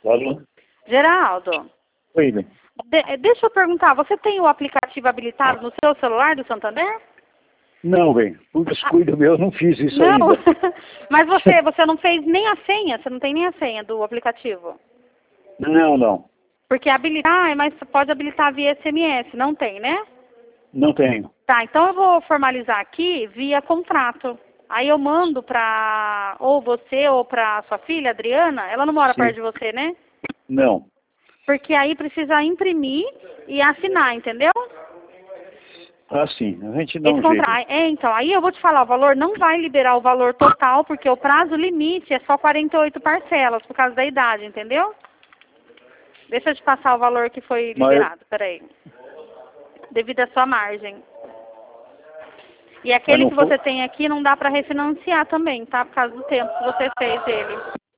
Alô? Geraldo, Oi, bem. deixa eu perguntar, você tem o aplicativo habilitado no seu celular do Santander? Não, bem. Por descuido meu, eu não fiz isso Não, ainda. mas você não fez nem a senha, você não tem nem a senha do aplicativo? Não, não. Porque habilitar, mas pode habilitar via SMS, não tem, né? Não tenho. Tá, então eu vou formalizar aqui via contrato. Aí eu mando pra ou você ou pra sua filha, Adriana, ela não mora Sim. perto de você, né? Não. Porque aí precisa imprimir e assinar, entendeu? Ah, sim. A gente dá Esse um jeito. contrato. Então, aí eu vou te falar, o valor não vai liberar o valor total, porque o prazo limite é só 48 parcelas, por causa da idade, entendeu? Deixa eu te passar o valor que foi Mas, liberado, peraí. Devido à sua margem. E mas aquele não que foi... você tem aqui não dá para refinanciar também, tá? Por causa do tempo que você fez ele.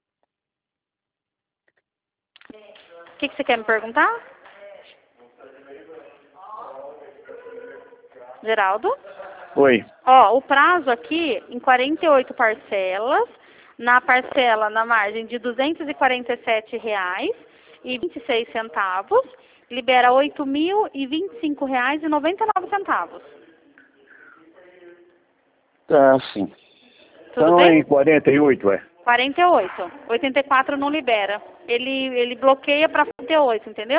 O que você quer me perguntar? Geraldo? Oi. Ó, o prazo aqui em 48 parcelas, na parcela na margem de R$ 247,26, libera R$ 8.025,99. Tá, sim. Tudo Então é bem? em 48, é. 48. 84 não libera. Ele bloqueia para 48, entendeu?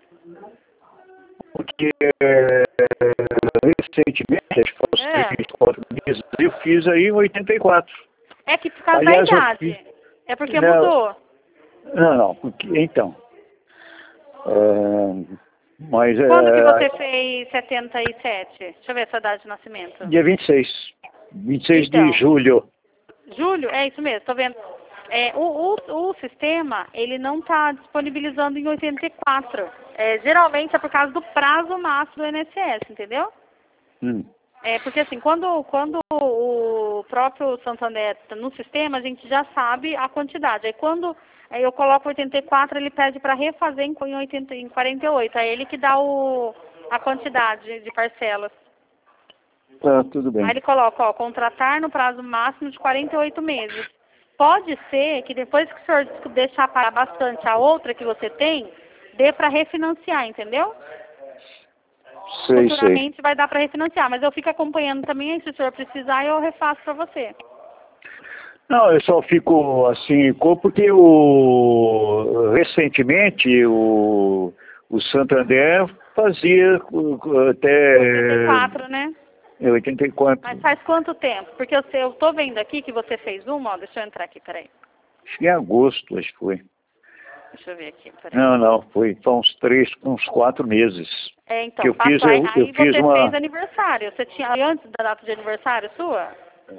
Porque recentemente, acho que faz É. 3, 4 meses, eu fiz aí em 84. É que por causa da Aliás, eu fiz... idade. É porque Não, mudou. não, porque... Então... mas Quando que você fez 77? Deixa eu ver essa data de nascimento. dia 26. 26 de Então, julho. julho, é isso mesmo, tô vendo. O sistema, ele não está disponibilizando em 84. Geralmente é por causa do prazo máximo do INSS, entendeu? Porque assim, quando o próprio Santander está no sistema, a gente já sabe a quantidade. Aí quando eu coloco 84, ele pede para refazer em 48. É ele que dá a quantidade de parcelas. Tá, tudo Aí bem. ele coloca, ó, contratar no prazo máximo de 48 meses. Pode ser que depois que o senhor deixar parar bastante a outra que você tem, dê para refinanciar, entendeu? Sei, sei. Futuramente vai dar para refinanciar, mas eu fico acompanhando também, aí se o senhor precisar, eu refaço para você. Não, eu só fico assim, porque recentemente o Santander fazia até 84, né? 84. Mas faz quanto tempo? Porque eu tô vendo aqui que você fez uma, ó, deixa eu entrar aqui, peraí. Acho que em agosto, acho que foi. Deixa eu ver aqui, peraí. Não, foi uns 4 meses. Então, Que eu fiz, eu aí fiz você fez uma, aniversário. Você tinha antes da data de aniversário sua?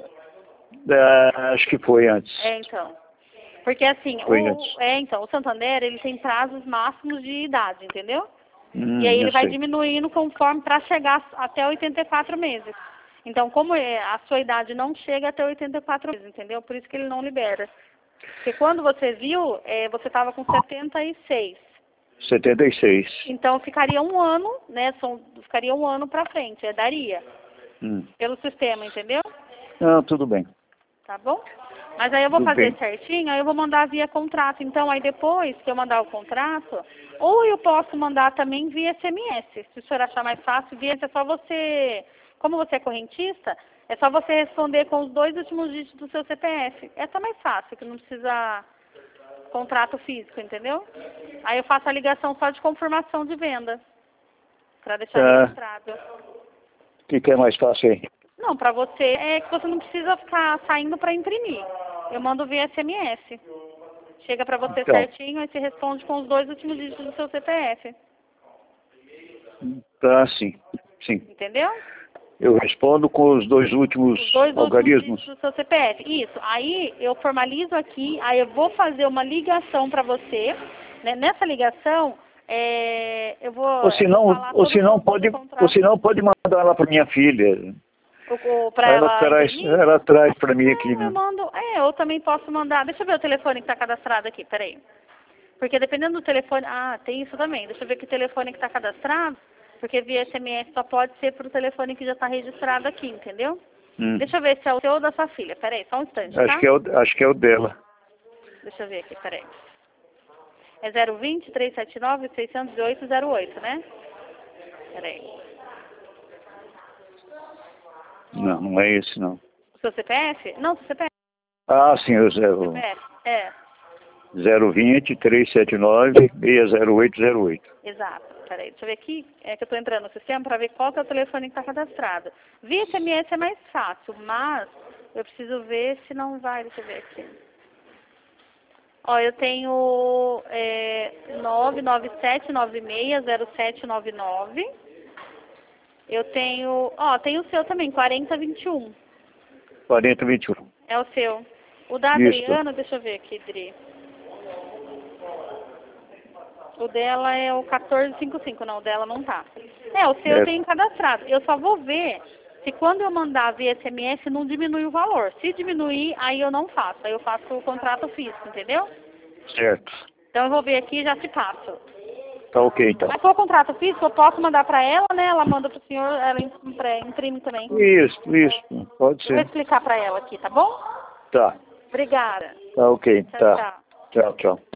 acho que foi antes. Então. Porque assim, Foi antes. o Santander, ele tem prazos máximos de idade, entendeu? E aí ele Eu vai sei. diminuindo conforme para chegar até 84 meses. Então, como a sua idade não chega até 84 meses, entendeu? Por isso que ele não libera. Porque quando você viu, você estava com 76. 76. Então ficaria um ano, né? Ficaria um ano para frente, daria. Pelo sistema, entendeu? Não, tudo bem. Tá bom? Mas aí eu vou Tudo fazer bem. certinho, aí eu vou mandar via contrato. Então, aí depois que eu mandar o contrato, ou eu posso mandar também via SMS. Se o senhor achar mais fácil, é só você, como você é correntista, é só você responder com os 2 últimos dígitos do seu CPF. Essa é mais fácil, que não precisa contrato físico, entendeu? Aí eu faço a ligação só de confirmação de venda, para deixar registrado. O que é mais fácil aí? Não, para você é que você não precisa ficar saindo para imprimir. Eu mando via SMS. Chega para você Então, certinho e você responde com os 2 últimos dígitos do seu CPF. tá, sim. Entendeu? Eu respondo com os 2 últimos Os 2 últimos algarismos. dígitos do seu CPF. Isso. Aí eu formalizo aqui, aí eu vou fazer uma ligação para você. Né? Nessa ligação, eu vou falar todo o contrato. Ou se não pode mandar lá para minha filha. Para ela imprimir? Ela traz para mim aqui, Não, eu né? mando. Eu também posso mandar. Deixa eu ver o telefone que está cadastrado aqui, peraí. Porque dependendo do telefone. Ah, tem isso também. Deixa eu ver que telefone que está cadastrado. Porque via SMS só pode ser para o telefone que já está registrado aqui, entendeu? Deixa eu ver se é o seu ou da sua filha. Peraí, só um instante, tá? Acho que é o dela. Deixa eu ver aqui, peraí. É 020-379-608-08, né? Peraí. Não, não é esse não. O seu CPF? Não, o seu CPF. Ah, sim, o zero, CPF. É, 020-379-60808. exato. Peraí, deixa eu ver aqui. É que eu tô entrando no sistema para ver qual que é o telefone que está cadastrado. Via SMS é mais fácil, mas eu preciso ver se não vai. Deixa eu ver aqui. Ó, eu tenho 997960799. Eu tenho, tem o seu também, 4021. 4021. É o seu. O da Isso. Adriana, deixa eu ver aqui, Dri. O dela é o 1455, não, o dela não tá. O seu eu tenho cadastrado. Eu só vou ver se quando eu mandar via SMS não diminui o valor. Se diminuir, aí eu não faço. Aí eu faço o contrato físico, entendeu? Certo. Então eu vou ver aqui e já te passo. Tá ok, então. Mas se for contrato físico, eu posso mandar para ela, né? Ela manda pro senhor, ela imprime também. Isso, pode Eu vou ser. explicar para ela aqui, tá bom? Tá. Obrigada. Tá ok, Tchau, tá. tchau. Tchau, tchau.